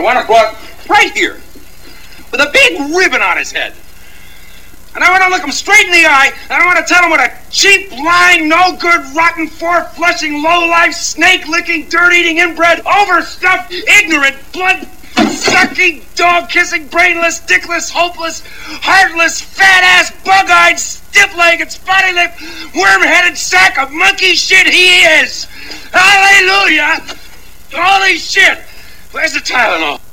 want to go out right here with a big ribbon on his head. And I want to look him straight in the eye, and I want to tell him what a cheap, lying, no-good, rotten, four-flushing, low-life, snake-licking, dirt-eating, inbred, overstuffed, ignorant, blood-sucking, dog-kissing, brainless, dickless, hopeless, heartless, fat-ass, bug-eyed, stiff-legged, spotty-lipped, worm-headed sack of monkey shit he is! Hallelujah! Holy shit! Where's the Tylenol?